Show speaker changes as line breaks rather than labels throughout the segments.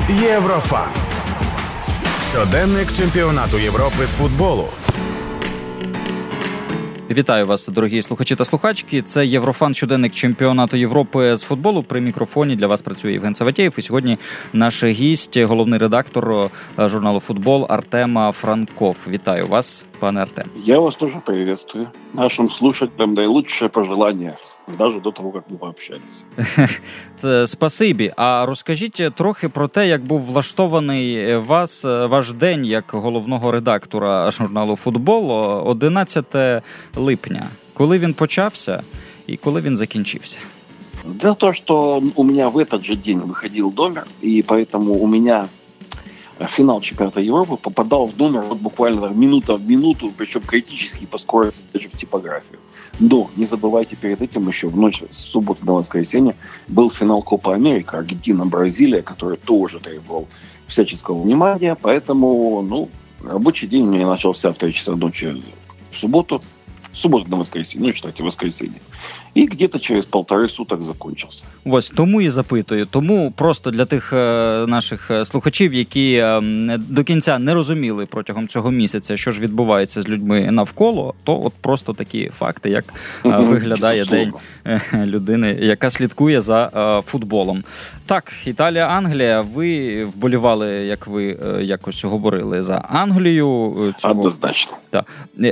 Єврофан. Щоденник чемпіонату Європи з футболу.
Вітаю вас, дорогі слухачі та слухачки. Це Єврофан, щоденник чемпіонату Європи з футболу. При мікрофоні для вас працює Євген Саватєєв. І сьогодні наш гість, головний редактор журналу «Футбол» Артем Франков. Вітаю вас, пане Артем.
Я вас тоже приветствую. Нашим слушателям наилучшее пожелание, даже до того, как мы пообщались.
Спасибі. А розкажіть трохи про те, як був влаштований ваш день як головного редактора журналу «Футбол» 11 липня. Коли він почався і коли він закінчився?
Дело в том, что у меня в этот же день выходил номер, и поэтому у меня финал чемпионата Европы попадал в номер вот буквально минута в минуту, причем критически по скорости даже в типографию. Но не забывайте, перед этим еще в ночь с субботы на воскресенье был финал Копа Америка, Аргентина-Бразилия, который тоже требовал всяческого внимания, поэтому рабочий день у меня начался в 3 часа ночи в субботу на воскресенье, считайте, воскресенье. І где-то через 1,5 суток закончився.
Ось, тому і запитую. Тому просто для тих наших слухачів, які до кінця не розуміли протягом цього місяця, що ж відбувається з людьми навколо, то от просто такі факти, як виглядає день людини, яка слідкує за футболом. Так, Італія-Англія. Ви вболівали, як ви якось говорили, за Англію.
Однозначно.
Так.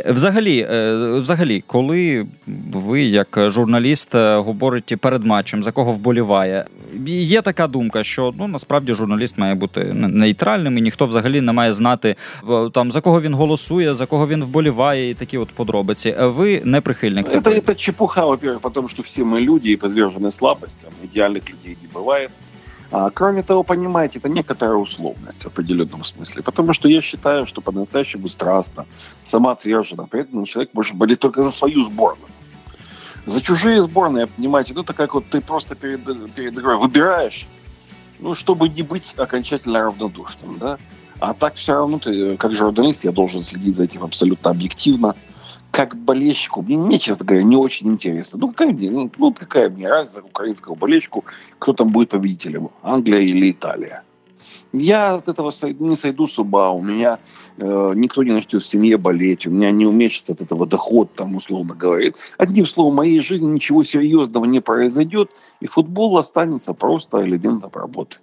Взагалі, коли ви, як журналіст, говорите перед матчем, за кого вболіває, є така думка, що насправді журналіст має бути нейтральним, і ніхто взагалі не має знати, там, за кого він голосує, за кого він вболіває, і такі от подробиці. Ви не прихильник.
Это чепуха, во-первых, потому что все мы люди и подвержены слабостям, идеальных людей не бывает. А кроме того, понимаете, это некоторая условность в определенном смысле. Потому что я считаю, что по-настоящему страстно, самоотверженно, при этом человек может болеть только за свою сборную. За чужие сборные, понимаете, это как вот ты просто перед игрой выбираешь, чтобы не быть окончательно равнодушным, да? А так все равно ты, как журналист, я должен следить за этим абсолютно объективно. Как болельщику, мне, честно говоря, не очень интересно. Какая мне разница украинского болельщику, кто там будет победителем, Англия или Италия. Я от этого не сойду с ума, у меня никто не начнет в семье болеть, у меня не уменьшится от этого доход, там, условно говоря. Одним словом, в моей жизни ничего серьезного не произойдет, и футбол останется просто элементом работы.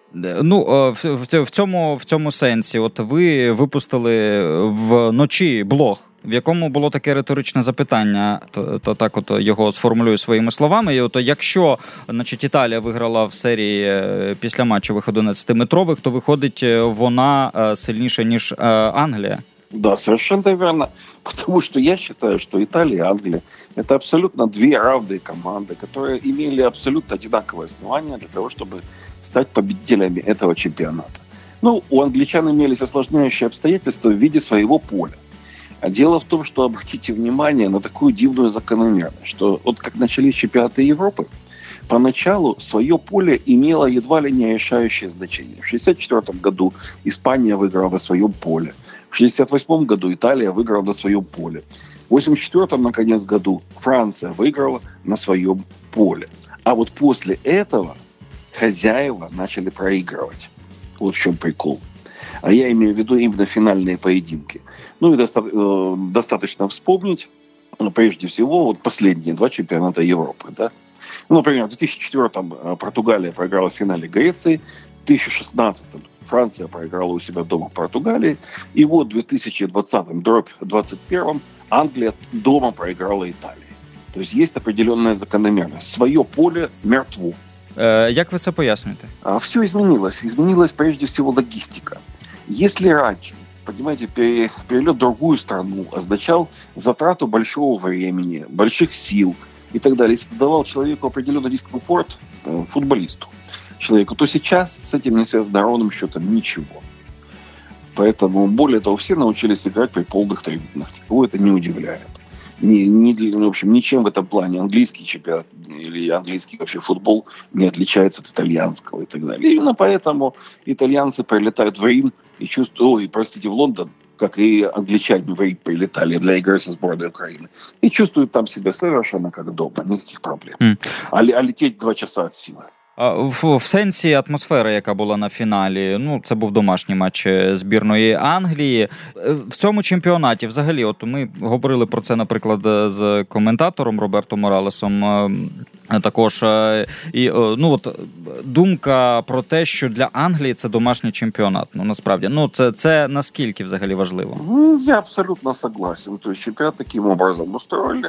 В цьому сенсі, от ви випустили вночі блог, в якому було таке риторичне запитання, то так от його сформулюю своїми словами. І от якщо, Італія виграла в серії післяматчевих 11-метрових, то виходить вона сильніша, ніж Англія?
Да, совершенно верно. Потому что я считаю, что Италия и Англия – это абсолютно две равные команды, которые имели абсолютно одинаковые основания для того, чтобы стать победителями этого чемпионата. У англичан имелись осложняющие обстоятельства в виде своего поля. А дело в том, что обратите внимание на такую дивную закономерность, что вот как начались чемпионаты Европы, поначалу свое поле имело едва ли не решающее значение. В 1964 году Испания выиграла на своем поле. В 1968 году Италия выиграла на своем поле. В 1984 наконец, году Франция выиграла на своем поле. А вот после этого хозяева начали проигрывать. Вот в чем прикол. А я имею в виду именно финальные поединки. И достаточно вспомнить, прежде всего, вот последние 2 чемпионата Европы, да? Например, в 2004-м Португалия проиграла в финале Греции, в 2016-м Франция проиграла у себя дома Португалии, и вот в 2020-м, 2021-м Англия дома проиграла Италии. То есть есть определенная закономерность. Свое поле мертво.
Як ви це пояснюєте?
Все изменилось. Изменилась прежде всего логистика. Если раньше, понимаете, перелет в другую страну означал затрату большого времени, больших сил и так далее, и создавал человеку определенный дискомфорт, футболисту, человеку, то сейчас с этим не связано ровным счетом ничего. Поэтому, более того, все научились играть при полных трибунах. Никого это не удивляет. В общем, ничем в этом плане английский чемпионат или английский вообще футбол не отличается от итальянского и так далее. Именно поэтому итальянцы прилетают в Рим и чувствуют, в Лондон, как и англичане в Рим прилетали для игры со сборной Украины, и чувствуют там себя совершенно как дома, никаких проблем. А лететь 2 часа от силы.
В сенсі атмосфери, яка була на фіналі, ну, це був домашній матч збірної Англії. В цьому чемпіонаті, взагалі, от ми говорили про це, наприклад, з коментатором Роберто Моралесом, також, і, ну, от, думка про те, що для Англії це домашній чемпіонат, ну, насправді, ну, це наскільки взагалі важливо?
Я абсолютно согласен. То есть чемпионат таким образом устроили.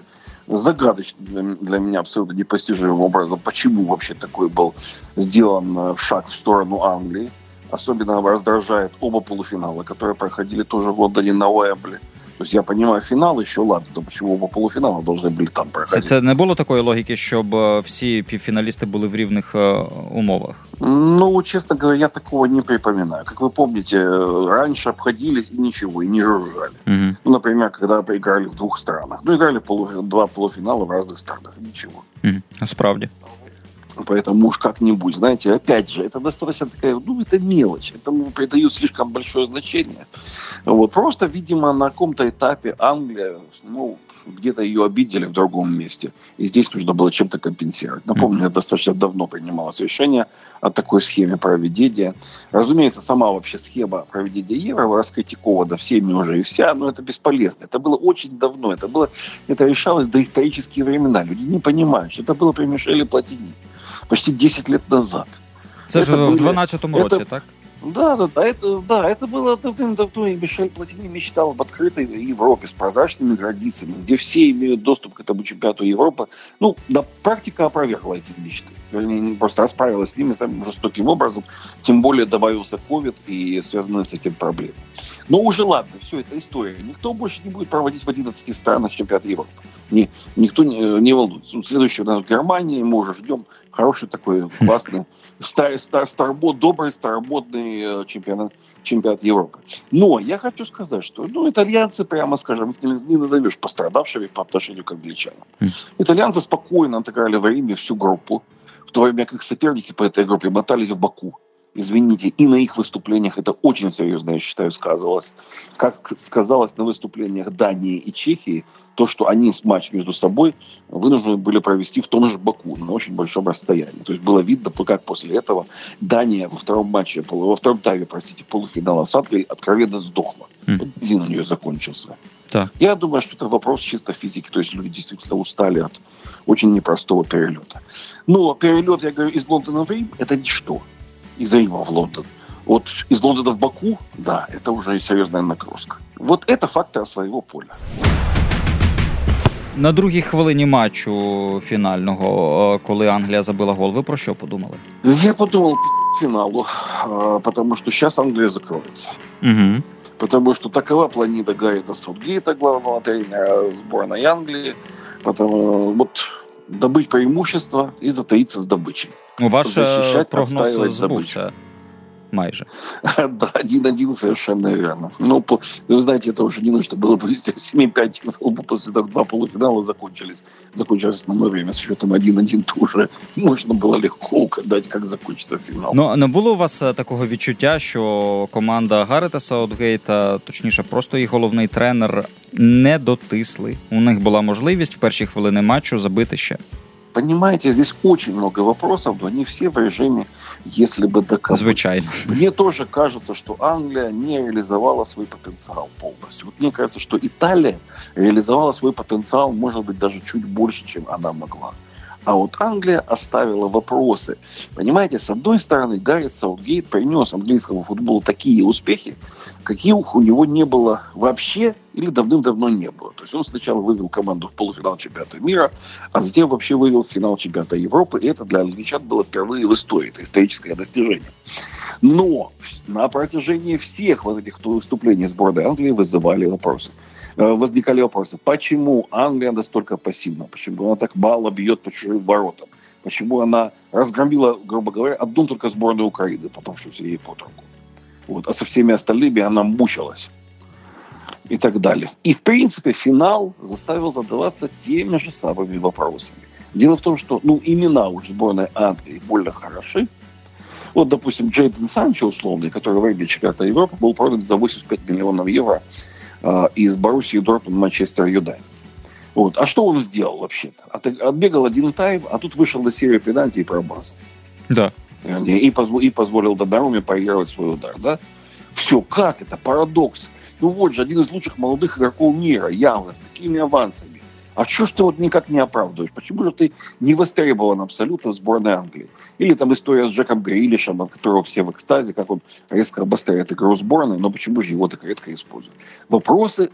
Загадочно для меня абсолютно непостижимым образом, почему вообще такой был сделан шаг в сторону Англии. Особенно раздражает оба полуфинала, которые проходили тоже в Лондоне на Уэмбли. То есть я понимаю, финал еще ладно, то почему оба полуфинала должны были там проходить?
Це не було такої логіки, щоб всі півфіналісти були в рівних умовах?
Ну, честно говоря, я такого не припоминаю. Как вы помните, раньше обходились и ничего, и не жужжали.
Угу.
Ну, например, когда поиграли в двух странах. Ну, играли два полуфинала в разных странах, ничего.
Угу. Справді.
Поэтому уж как-нибудь, знаете, опять же, это достаточно такая, ну, это мелочь, этому придают слишком большое значение. Вот, просто, видимо, на каком-то этапе Англия, ну, где-то ее обидели в другом месте, и здесь нужно было чем-то компенсировать. Напомню, достаточно давно принималось решение о такой схеме проведения. Разумеется, сама вообще схема проведения Евро раскритикована всеми уже и вся, но это бесполезно. Это было очень давно, это решалось в доисторические времена. Люди не понимают, что это было при Мишеле Платини. Почти 10 лет назад.
Це ж в 12-му році, так?
Да, это было давным-давно, и Мишель Платини мечтал об открытой Европе с прозрачными границами, где все имеют доступ к этому чемпионату Европы. Ну, да, практика опровергла эти мечты. Вернее, просто расправилась с ними самым жестоким образом, тем более добавился ковид и связанные с этим проблемы. Но уже ладно, все, это история. Никто больше не будет проводить в 11 странах чемпионат Европы. Никто не волнуется. Следующего, наверное, Германии мы уже ждем. Хороший такой, классный, добрый, старомодный чемпионат Европы. Но я хочу сказать, что итальянцы, прямо скажем, их не назовешь пострадавшими по отношению к англичанам. Итальянцы спокойно отыграли в Риме всю группу, в то время как их соперники по этой группе мотались в Баку. Извините, и на их выступлениях это очень серьезно, я считаю, сказывалось. Как сказалось на выступлениях Дании и Чехии, то, что они матч между собой вынуждены были провести в том же Баку, на очень большом расстоянии. То есть было видно, как после этого Дания во втором тайме, полуфинала с Англией откровенно сдохла. Бензин у нее закончился.
Да.
Я думаю, что это вопрос чисто физики. То есть люди действительно устали от очень непростого перелета. Но перелет, я говорю, из Лондона в Рим – это ничто. Из Рима в Лондон. Вот из Лондона в Баку, да, это уже серьезная нагрузка. Вот это фактор своего поля.
На другій хвилині матчу фінального, коли Англія забила гол, ви про що подумали?
Я подумал к финалу, потому что сейчас Англия закроется.
Угу.
Потому что такова планида Гаррита Саутгейта, главного тренера сборной Англии. Потому вот добыть преимущество и затаиться с добычей.
Ваш прогноз збувся майже.
Да, 1-1 совершенно верно. Ну, вы знаете, это уже не нужно было бы 7-5 после того, 2 полуфинала закончилось основное время с счетом 1-1, то уже можно было легко угадать, как закончится финал.
Ну, не було у вас такого відчуття, що команда Гаррета Саутгейта, точніше, просто їх головний тренер, не дотисли? У них була можливість в перші хвилини матчу забити ще.
Понимаете, здесь очень много вопросов, но они все в режиме «если бы да кабы».
Звичайно.
Мне тоже кажется, что Англия не реализовала свой потенциал полностью. Вот мне кажется, что Италия реализовала свой потенциал, может быть, даже чуть больше, чем она могла. А вот Англия оставила вопросы. Понимаете, с одной стороны, Гаррет Саутгейт принес английскому футболу такие успехи, каких у него не было вообще или давным-давно не было. То есть он сначала вывел команду в полуфинал чемпионата мира, а затем вообще вывел в финал чемпионата Европы. И это для англичан было впервые в истории. Это историческое достижение. Но на протяжении всех вот этих выступлений сборной Англии возникали вопросы. Почему Англия настолько пассивна? Почему она так мало бьет по чужим воротам? Почему она разгромила, грубо говоря, одну только сборную Украины, попавшуюся ей под руку? Вот. А со всеми остальными она мучилась. И так далее. И, в принципе, финал заставил задаваться теми же самыми вопросами. Дело в том, что имена у сборной Англии больно хороши. Вот, допустим, Джейден Санчо, условный, который в Риме чемпионата Европы, был продан за 85 миллионов евро из Боруссии Дортмунд Манчестер Юнайтед. Вот. А что он сделал вообще-то? Отбегал один тайм, а тут вышел на серию пенальти и промазал.
Да.
И позволил Донаруме парировать свой удар, да? Все, как это? Парадокс. Ну вот же, один из лучших молодых игроков мира, явно, с такими авансами. А что ж ты вот никак не оправдываешь? Почему же ты не востребован абсолютно в сборной Англии? Или там история с Джеком Грилишем, от которого все в экстазе, как он резко обостряет игру сборной, но почему же его так редко используют? Вопросы.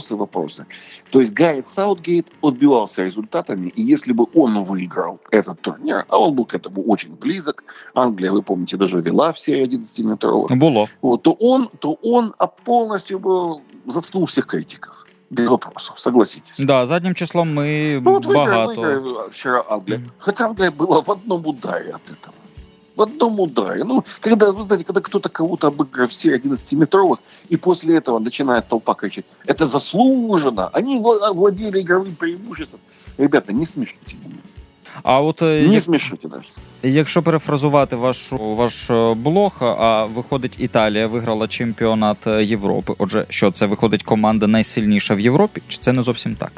То есть Гарет Саутгейт отбивался результатами, и если бы он выиграл этот турнир, а он был к этому очень близок, Англия, вы помните, даже вела в серии 11-метровых, вот, то он полностью бы заткнул всех критиков. Без вопросов, согласитесь.
Да, задним числом мы багато.
Выиграли вчера Англия. Так Англия была в одном ударе от этого. В одном ударе. Ну, когда, вы знаете, когда кто-то кого-то обыгрывает в серии 11-метровых, и после этого начинает толпа кричать, это заслуженно, они владели игровым преимуществом. Ребята, не смешите меня.
А от
не смішуйте навіть.
Якщо перефразувати ваш блог, а виходить, Італія виграла чемпіонат Європи. Отже, що це виходить команда найсильніша в Європі, чи це не зовсім так?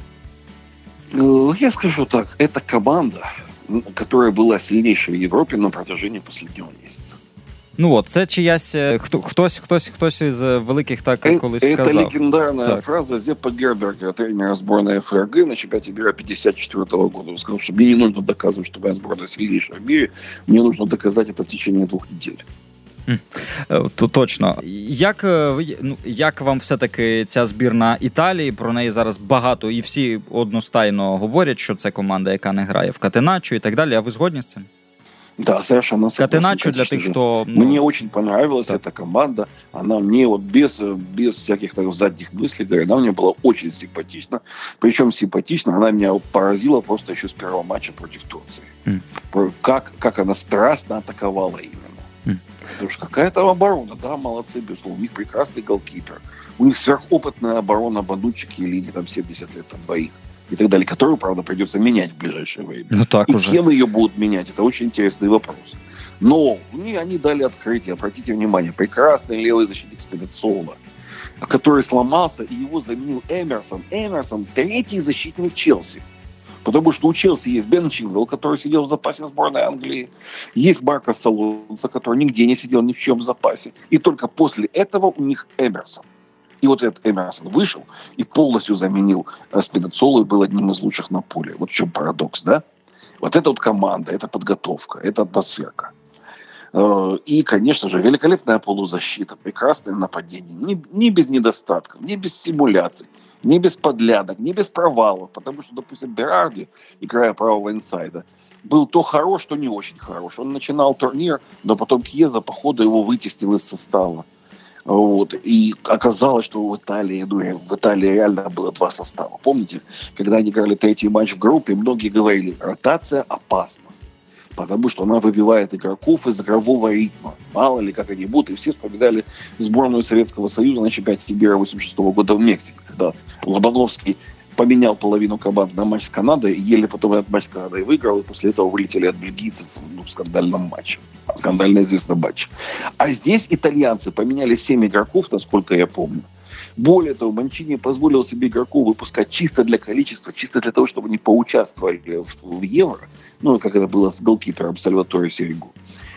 Я скажу так, это команда, которая была сильнейшей в Европе на протяжении последнего месяца.
Ну от, це чиясь, хтось із великих так колись сказав.
Это легендарная фраза Зеппа Герберга, тренера сборной ФРГ на чемпионате мира 1954 года. Он сказал, что мне не нужно доказывать, что моя сборная сильнейшая в мире, мне нужно доказать это в течение 2 недель.
Точно. Як вам все-таки ця збірна Італії? Про неї зараз багато і всі одностайно говорять, що це команда, яка не грає в катеначо і так далі. А ви згодні з цим?
Да, совершенно согласен.
Катеначо для тех, кто...
Мне очень понравилась эта команда. Она мне вот без всяких так, задних мыслей, говоря, она мне была очень симпатична. Причем симпатична, она меня поразила просто еще с первого матча против Турции. Как она страстно атаковала именно. Потому что какая там оборона, да, молодцы, безусловно. У них прекрасный голкипер. У них сверхопытная оборона Бонуччи и Лини, там 70 лет, там двоих. И так далее, которую, правда, придется менять в ближайшее время.
Ну, так
и
уже.
Кем ее будут менять, это очень интересный вопрос. Но они дали открытие, обратите внимание, прекрасный левый защитник Спинаццола, который сломался, и его заменил Эмерсон. Эмерсон – 3-й защитник Челси. Потому что у Челси есть Бен Чилвелл, который сидел в запасе сборной Англии. Есть Маркос Алонсо, который нигде не сидел ни в чем запасе. И только после этого у них Эмерсон. И вот этот Эмерсон вышел и полностью заменил Спинаццолу и был одним из лучших на поле. Вот в чем парадокс, да? Вот это вот команда, это подготовка, это атмосферка. И, конечно же, великолепная полузащита, прекрасное нападение. Не без недостатков, не без симуляций, не без подлянок, не без провалов. Потому что, допустим, Берарди, играя правого инсайда, был то хорош, то не очень хорош. Он начинал турнир, но потом Кьеза по ходу его вытеснил из состава. Вот. И оказалось, что в Италии реально было 2 состава. Помните, когда они играли 3-й матч в группе, многие говорили, ротация опасна, потому что она выбивает игроков из игрового ритма. Мало ли, как они будут. И все вспоминали сборную Советского Союза на чемпионате мира 1986 года в Мексике, когда Лобановский поменял половину команд на матч с Канадой, еле потом этот матч с Канадой выиграл, и после этого вылетели от бельгийцев в скандальном матче. Скандально известном матче. А здесь итальянцы поменяли 7 игроков, насколько я помню. Более того, Манчини позволил себе игроков выпускать чисто для количества, чисто для того, чтобы они поучаствовали в Евро. Ну, как это было с голкипером Сальваторе Серегу.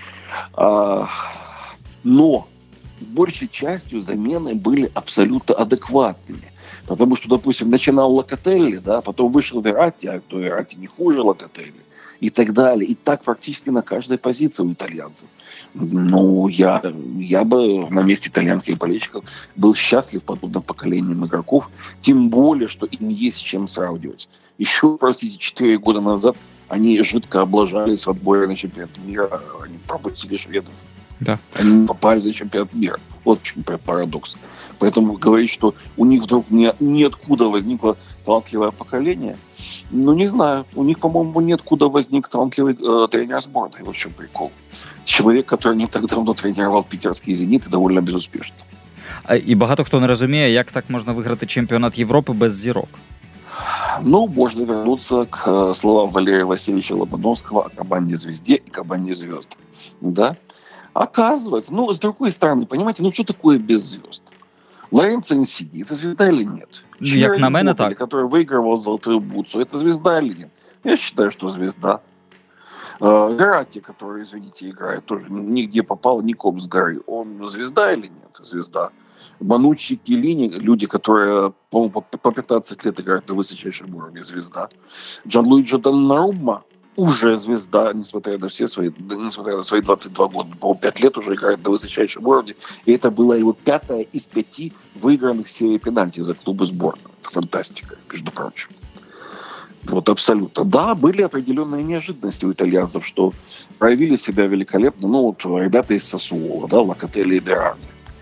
Но большей частью замены были абсолютно адекватными. Потому что, допустим, начинал Локотелли, да, потом вышел Вератти, а то Вератти не хуже Локотелли, и так далее. И так практически на каждой позиции у итальянцев. Ну, я бы на месте итальянских болельщиков был счастлив подобным поколением игроков, тем более, что им есть с чем сравнивать. Еще, простите, 4 года назад они жидко облажались в отборе на чемпионат мира, они пропустили шведов.
Да.
Они попали на чемпионат мира. Вот в чем парадокс. Поэтому говорить, что у них вдруг ниоткуда возникло талантливое поколение, ну, не знаю. У них, по-моему, ниоткуда возник талантливый тренер сборной. Вот в чем прикол. Человек, который не так давно тренировал питерский «Зенит» и довольно безуспешно.
І багато хто не розуміє, як так можна виграти чемпіонат Європи без зірок.
Ну, можно вернуться к словам Валерия Васильевича Лобановского о команде «Звезде» и команде «Звезд». Да? Оказывается, ну, с другой стороны, понимаете, ну, что такое без звезд? Лоренцо Инсигни, это звезда или нет?
Як на мене, так.
Который выигрывал золотую бутсу, это звезда или нет? Я считаю, что звезда. Верати, который, извините, играет, тоже нигде попал, ником с горы. Он звезда или нет? Звезда. Манучи, Келлини, люди, которые, по-моему, по 15 лет играют на высочайшем уровне, звезда. Джанлуиджи Доннарумма уже звезда, несмотря на свои 22 года. По-моему, 5 лет уже играет на высочайшем уровне. И это была его 5-я из 5 выигранных серий пенальти за клубы сборной. Это фантастика, между прочим. Вот абсолютно. Да, были определенные неожиданности у итальянцев, что проявили себя великолепно. Ну, вот ребята из Сассуоло, да, Локотелли и Берарди.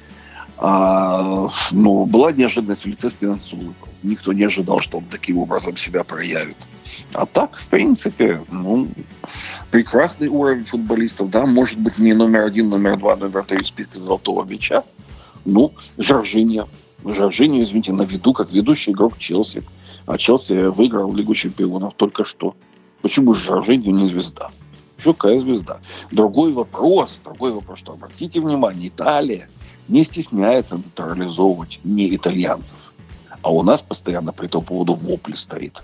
Но была неожиданность в лице Спинаццулы. Никто не ожидал, что он таким образом себя проявит. А так, в принципе, прекрасный уровень футболистов. Да, может быть, не номер 1, номер 2, номер 3 в списке золотого мяча. Жоржиньо, извините, на виду, как ведущий игрок Челси. А Челси выиграл Лигу чемпионов только что. Почему же Жоржиньо не звезда? Какая звезда? Другой вопрос, что, обратите внимание, Италия не стесняется натурализовывать не итальянцев. А у нас постоянно по этому поводу вопль стоит.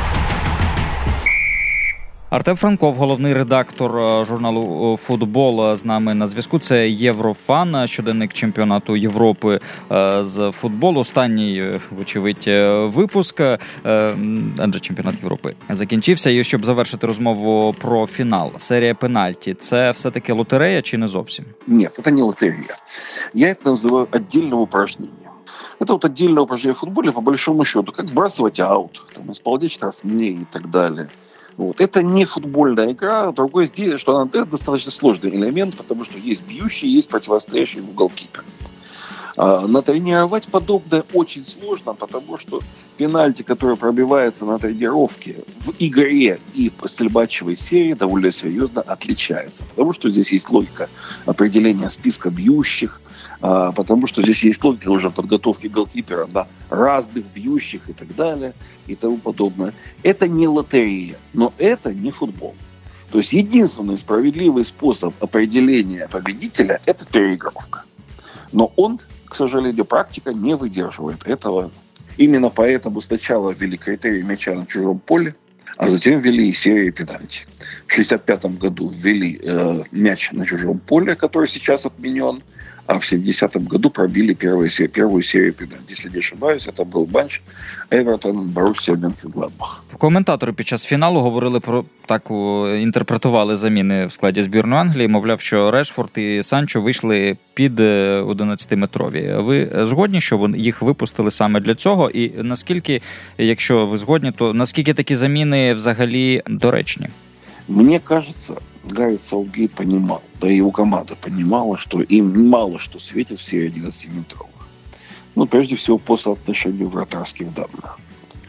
Артем Франков, головний редактор журналу «Футбол», з нами на зв'язку. Це Єврофан, щоденник чемпіонату Європи з футболу. Останній, вочевидь, випуск, адже чемпіонат Європи закінчився. І щоб завершити розмову про фінал, серія пенальті – це все-таки лотерея чи не зовсім?
Ні, це не лотерея. Я це називаю віддільним упражненням. Это вот отдельное упражнение в футболе, по большому счету, как вбрасывать аут, исполнять штрафные и так далее. Вот. Это не футбольная игра. Другое дело, что это достаточно сложный элемент, потому что есть бьющий, есть противостоящий ему голкипер. Натренировать подобное очень сложно, потому что пенальти, который пробивается на тренировке в игре и в стрельбачевой серии, довольно серьезно отличается. Потому что здесь есть логика определения списка бьющих, потому что здесь есть логика уже в подготовке голкипера, да, разных бьющих и так далее, и тому подобное. Это не лотерея, но это не футбол. То есть единственный справедливый способ определения победителя – это переигровка. Но он, к сожалению, практика не выдерживает этого. Именно поэтому сначала ввели критерий мяча на чужом поле, а затем ввели серию пенальти. В 1965 году ввели мяч на чужом поле, который сейчас отменен, а в 70-м году пробили первую серию пенальти. Если не ошибаюсь, это был матч Эвертон-Боруссия Мönchengladbach.
Коментатори під час фіналу говорили про, інтерпретували заміни в складі збірної Англії, мовляв, що Решфорд і Санчо вийшли під 11-метрові. Ви згодні, що їх випустили саме для цього? І наскільки, якщо ви згодні, то наскільки такі заміни взагалі доречні?
Мне кажется, Гаррет Саутгейт понимал, да и его команда понимала, что им мало что светит в серии 11-метровых. Прежде всего, по соотношению вратарских данных.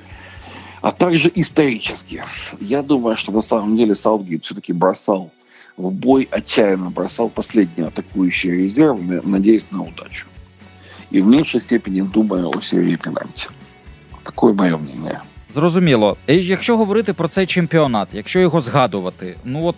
А также исторически. Я думаю, что на самом деле Саутгейт все-таки бросал в бой, отчаянно бросал последние атакующие резервы, надеясь на удачу. И в меньшей степени думая о серии пенальти. Такое мое мнение.
Зрозуміло. Якщо говорити про цей чемпіонат, якщо його згадувати,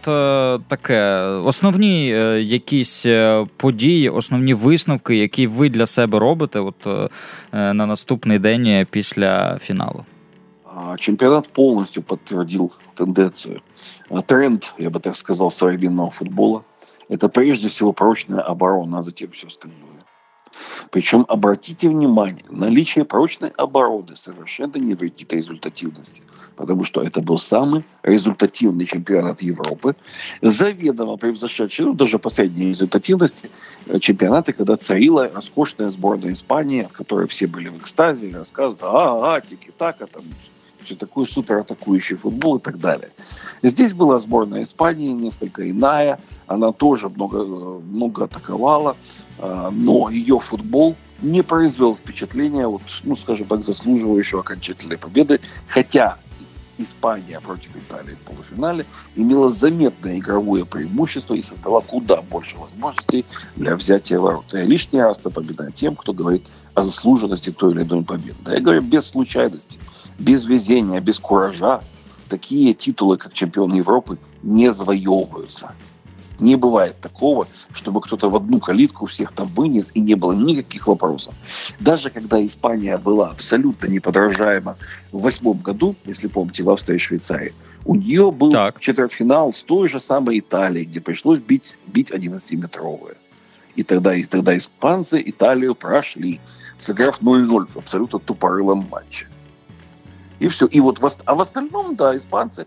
основні якісь події, основні висновки, які ви для себе робите на наступний день після фіналу?
Чемпионат полностью подтвердил тенденцию. Тренд, я бы так сказал, современного футбола. Это прежде всего прочная оборона, а затем все остальное. Причем, обратите внимание, наличие прочной обороны совершенно не вредит результативности, потому что это был самый результативный чемпионат Европы, заведомо превзошедший, даже по средней результативности, чемпионаты, когда царила роскошная сборная Испании, от которой все были в экстазе, и рассказывали, тики-така, там, все такой суператакующий футбол и так далее. Здесь была сборная Испании, несколько иная, она тоже много атаковала, но ее футбол не произвел впечатления, скажем так, заслуживающего окончательной победы, хотя Испания против Италии в полуфинале имела заметное игровое преимущество и создала куда больше возможностей для взятия ворот. Я лишний раз напоминаю тем, кто говорит о заслуженности той или иной победы. Да, я говорю, без случайности, без везения, без куража такие титулы, как чемпион Европы, не завоевываются. Не бывает такого, чтобы кто-то в одну калитку всех там вынес и не было никаких вопросов. Даже когда Испания была абсолютно неподражаема в 2008 году, если помните, в Австрии и Швейцарии, У нее был
Так.
четвертьфинал с той же самой Италией, где пришлось бить 11-метровые. И тогда испанцы Италию прошли, сыграв 0-0 в абсолютно тупорылом матче. И все. И вот в остальном, да, испанцы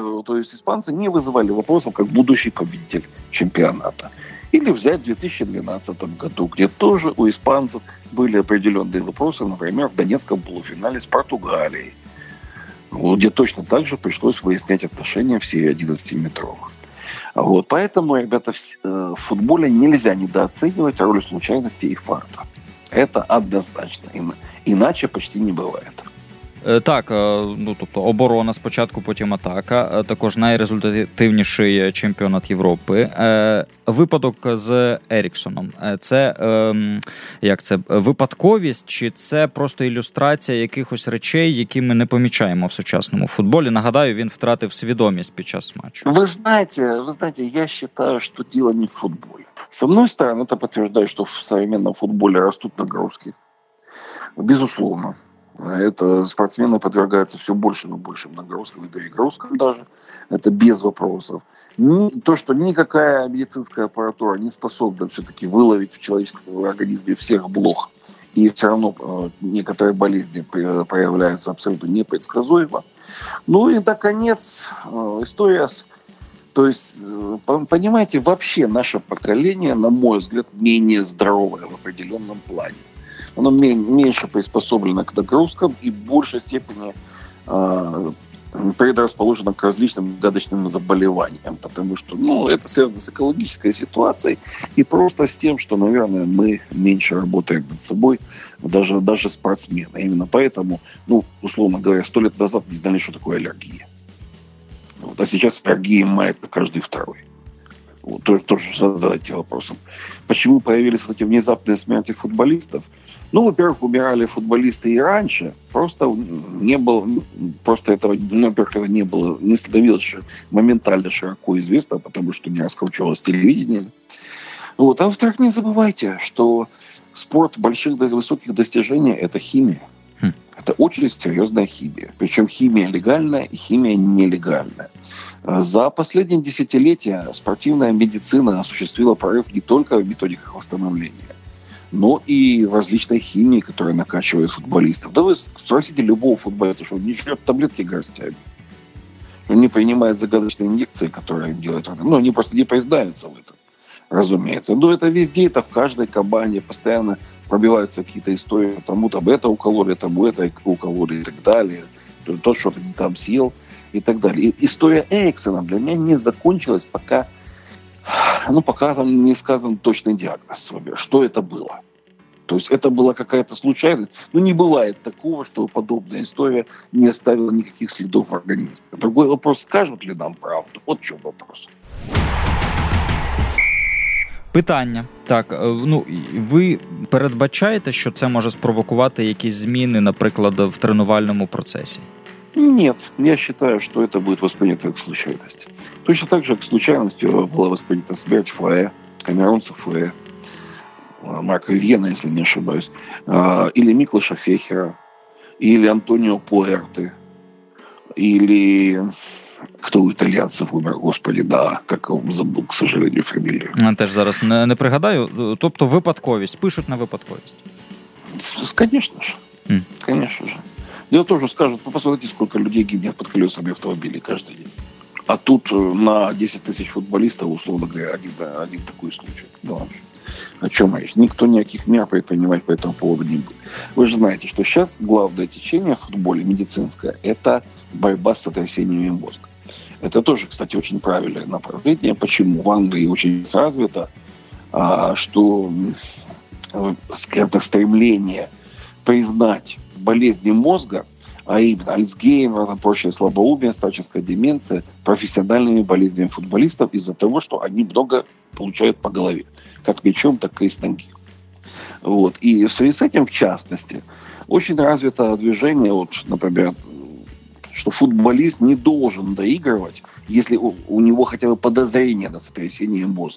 не вызывали вопросов как будущий победитель чемпионата. Или взять в 2012 году, где тоже у испанцев были определенные вопросы, например, в донецком полуфинале с Португалией, где точно так же пришлось выяснять отношения в серии 11-метровых. Вот. Поэтому, ребята, в футболе нельзя недооценивать роль случайности и фарта. Это однозначно. Иначе почти не бывает.
Так, тобто оборона спочатку, потім атака. Також найрезультативніший чемпіонат Європи. Випадок з Еріксоном. Це випадковість, чи це просто ілюстрація якихось речей, які ми не помічаємо в сучасному футболі? Нагадаю, він втратив свідомість під час матчу.
Вы знаете, я считаю, что дело не в футболе. С одной стороны, это подтверждает, что в современном футболе растут нагрузки. Безусловно. Это спортсмены подвергаются все большим и большим нагрузкам и перегрузкам даже. Это без вопросов. То, что никакая медицинская аппаратура не способна все-таки выловить в человеческом организме всех блох, и все равно некоторые болезни проявляются абсолютно непредсказуемо. Ну и, наконец, история с... То есть, понимаете, вообще наше поколение, на мой взгляд, менее здоровое в определенном плане. Оно меньше приспособлено к нагрузкам и в большей степени предрасположено к различным гадочным заболеваниям, потому что это связано с экологической ситуацией и просто с тем, что, наверное, мы меньше работаем над собой, даже спортсмены. Именно поэтому, условно говоря, 100 лет назад не знали, что такое аллергия. А сейчас аллергия мает каждый второй. Тоже задайте вопросом. Почему появились вот эти внезапные смерти футболистов? Во-первых, умирали футболисты и раньше. Просто этого, во-первых, это не становилось моментально широко известно, потому что не раскручивалось телевидение. А во-вторых, не забывайте, что спорт высоких достижений – это химия. Это очень серьезная химия. Причем химия легальная и химия нелегальная. За последние десятилетия спортивная медицина осуществила прорыв не только в методиках восстановления, но и в различной химии, которая накачивает футболистов. Да вы спросите любого футболиста, что он не жрет таблетки горстями. Он не принимает загадочные инъекции, которые им делают. Они просто не признаются в этом, разумеется. Но это везде, это в каждой команде. Постоянно пробиваются какие-то истории. Тому-то это укололи, тому это укололи и так далее. Тот что-то не там съел и так далее. И история Эриксона для меня не закончилась, пока там не сказан точный диагноз. Что это было? То есть это была какая-то случайность. Не бывает такого, что подобная история не оставила никаких следов в организме. Другой вопрос, скажут ли нам правду? Вот в чем вопрос.
Питання. Так, ви передбачаєте, що це може спровокувати якісь зміни, наприклад, в тренувальному процесі?
Нет, я считаю, что это будет воспринято как случайность. Точно так же, как случайностью была воспринята смерть Фуэ, камерунца Фуэ, Марка Вивьена, если не ошибаюсь, или Миклоша Фехера, или Антонио Пуэрты, или... Кто у итальянцев умер, господи, да, как я забыл, к сожалению, фамилию.
Теж зараз не пригадаю. Тобто випадковість, пишуть на випадковість.
Конечно же. Конечно же. Дело тоже скажут, посмотрите, сколько людей гибнет под колесами автомобилей каждый день. А тут на 10 тысяч футболистов, условно говоря, один такой случай. О чем речь? Никто никаких мер предпринимать по этому поводу не будет. Вы же знаете, что сейчас главное течение в футболе медицинское – это борьба с сотрясениями мозга. Это тоже, кстати, очень правильное направление. Почему в Англии очень развито, что стремление признать болезни мозга, а именно Альцгеймер, прочее слабоумие, старческая деменция, профессиональными болезнями футболистов из-за того, что они много получают по голове. Как мячом, так и из ноги. И в связи с этим, в частности, очень развито движение, например, что футболист не должен доигрывать, если у него хотя бы подозрение на сотрясение мозга.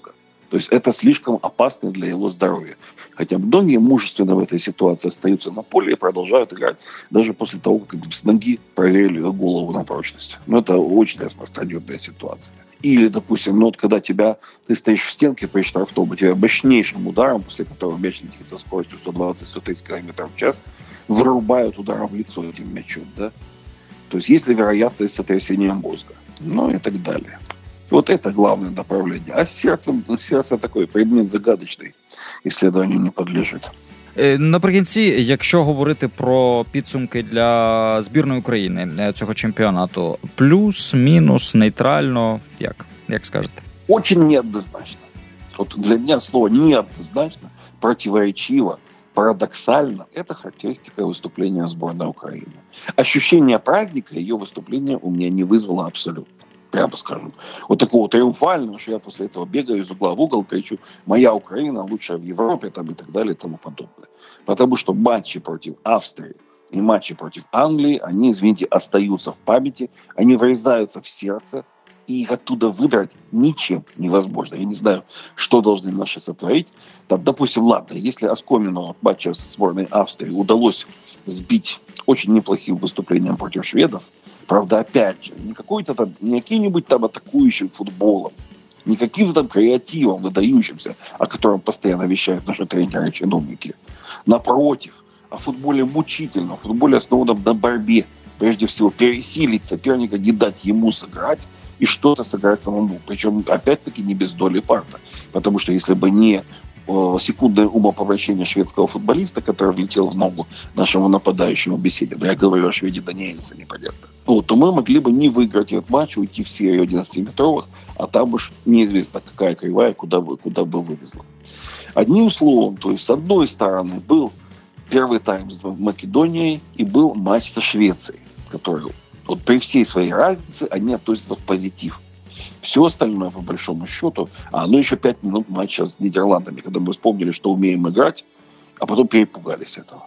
То есть это слишком опасно для его здоровья. Хотя многие мужественно в этой ситуации остаются на поле и продолжают играть даже после того, как с ноги проверили голову на прочность. Но это очень распространенная ситуация. Или, допустим, когда ты стоишь в стенке при штрафном, тебя мощнейшим ударом, после которого мяч летит со скоростью 120-130 км в час, вырубают ударом в лицо этим мячом, да? То есть есть ли вероятность сотрясения мозга? И так далее. Вот это главное направление. А с сердце такой предмет загадочний, исследованию не подлежить.
Наприкінці, якщо говорити про підсумки для збірної України цього чемпіонату, плюс, мінус, нейтрально, як скажете?
Очень неоднозначно. Вот для меня слово неоднозначно, противоречиво, парадоксально – это характеристика выступления сборной Украины. Ощущение праздника ее выступления у меня не вызвало абсолютно. Прямо скажем. Вот такого триумфального, что я после этого бегаю из угла в угол, кричу: «Моя Украина лучшая в Европе», и так далее, и тому подобное. Потому что матчи против Австрии и матчи против Англии, они, извините, остаются в памяти, они врезаются в сердце, и их оттуда выдрать ничем невозможно. Я не знаю, что должны наши сотворить. Там, допустим, ладно, если Оскомину от матча со сборной Австрии удалось сбить очень неплохим выступлением против шведов, правда, опять же, не каким-нибудь там атакующим футболом, не каким-то там креативом выдающимся, о котором постоянно вещают наши тренеры и чиновники. Напротив, о футболе мучительном, футболе, основанном на борьбе. Прежде всего, пересилить соперника, не дать ему сыграть и что-то сыграть самому. Причем, опять-таки, не без доли фарта. Потому что если бы не секундное умопомрачение шведского футболиста, который влетел в ногу нашему нападающему Беседину, я говорю о шведе Даниэльсоне, понятно, то мы могли бы не выиграть этот матч, уйти в серию 11-метровых, а там уж неизвестно, какая кривая, куда бы вывезла. Одним словом, то есть с одной стороны был первый тайм с Македонией и был матч со Швецией, который при всей своей разнице они относятся в позитив. Все остальное, по большому счету, еще 5 минут матча с Нидерландами, когда мы вспомнили, что умеем играть, а потом перепугались этого.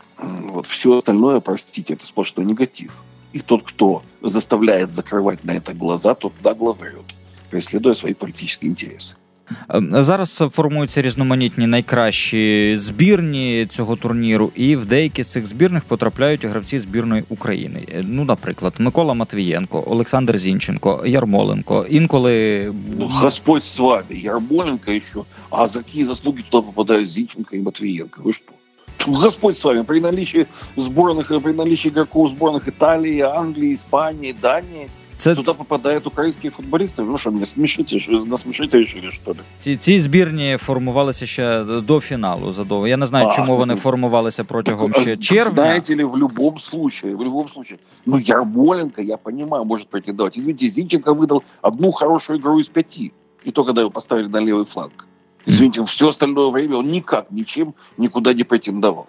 Все остальное, простите, это сплошной негатив. И тот, кто заставляет закрывать на это глаза, тот нагло врет, преследуя свои политические интересы.
Зараз формуються різноманітні найкращі збірні цього турніру, і в деякі з цих збірних потрапляють гравці збірної України. Наприклад, Микола Матвієнко, Олександр Зінченко, Ярмоленко. Інколи...
Господь с вами, Ярмоленко еще. А за какие заслуги туда попадают Зинченко и Матвиенко? Вы что? Господь с вами, при наличии игроков сборных Италии, Англии, Испании, Дании, туда попадають українські футболісти? Що, насмішити рішили, що ли?
Ці збірні формувалися ще до фіналу задовго. Я не знаю, чому вони формувалися протягом ще червня.
Знаете ли, в любом случае, Ярмоленко, я понимаю, может претендовать. Извините, Зинченко выдал одну хорошую игру из 5, и то, когда его поставили на левый фланг. Извините, все остальное время он никак, ничем, никуда не претендовал.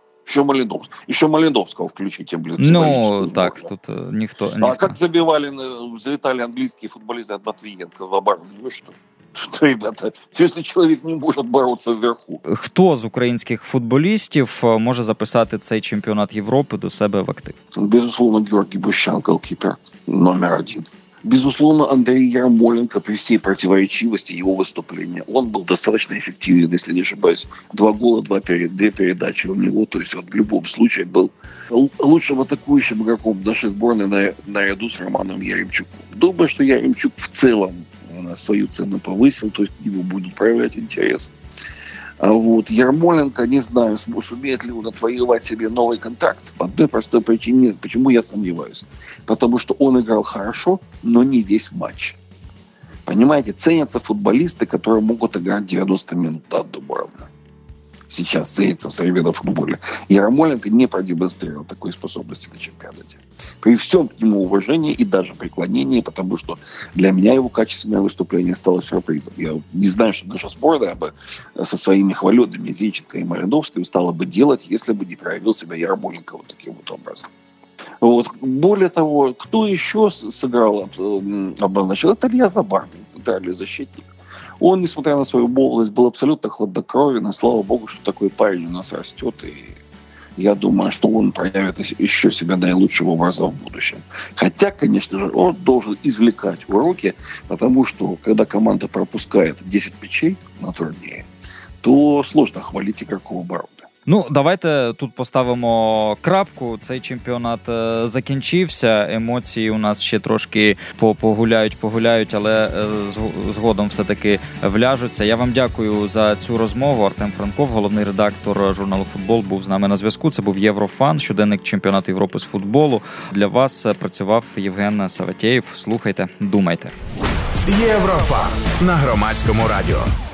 Еще Малиновского включите,
так, тут никто.
А как залетали английские футболисты от Матвиенко в оборону? Вы что? Ребята, если человек не може боротися вверху.
Хто з українських футболістів може записати цей чемпіонат Європи до себе в актив?
Безусловно, Георгий Бущан, голкипер номер 1. Безусловно, Андрей Ярмоленко, при всей противоречивости его выступления, он был достаточно эффективен, если не ошибаюсь. 2 гола, 2 передачи у него. То есть он в любом случае был лучшим атакующим игроком нашей сборной наряду с Романом Яремчуком. Думаю, что Яремчук в целом свою цену повысил, то есть к нему будут проявлять интерес. Ярмоленко, не знаю, сумеет ли он отвоевать себе новый контракт. По одной простой причине. Почему я сомневаюсь? Потому что он играл хорошо, но не весь матч. Понимаете, ценятся футболисты, которые могут играть 90 минут до одного равна. Сейчас ценится в современном футболе. Ярмоленко не продемонстрировал такой способности на чемпионате. При всем к нему уважении и даже преклонении, потому что для меня его качественное выступление стало сюрпризом. Я не знаю, что наша сборная бы со своими хваленными Зинченко и Малиновским стала бы делать, если бы не проявил себя Ярмоленко таким образом. Более того, кто еще сыграл, обозначил, это Илья Забарный, центральный защитник. Он, несмотря на свою молодость, был абсолютно хладнокровен, и слава богу, что такой парень у нас растет и я думаю, что он проявит еще себя наилучшим образом в будущем. Хотя, конечно же, он должен извлекать уроки, потому что, когда команда пропускает 10 мячей на турнире, то сложно хвалить игроков обороны.
Ну, давайте тут поставимо крапку. Цей чемпіонат закінчився. Емоції у нас ще трошки погуляють, але згодом все-таки вляжуться. Я вам дякую за цю розмову. Артем Франков, головний редактор журналу «Футбол», був з нами на зв'язку. Це був Єврофан, щоденник чемпіонату Європи з футболу. Для вас працював Євген Саватєєв. Слухайте, думайте.
Єврофан на Громадському радіо.